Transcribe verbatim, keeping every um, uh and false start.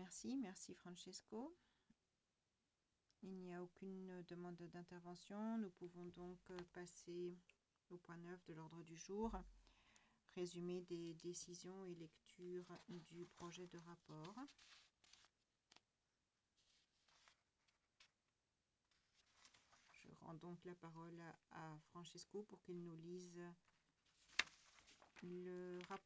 Merci, merci Francesco. Il n'y a aucune demande d'intervention. Nous pouvons donc passer au point neuf de l'ordre du jour. Résumé des décisions et lecture du projet de rapport. Je rends donc la parole à, à Francesco pour qu'il nous lise le rapport.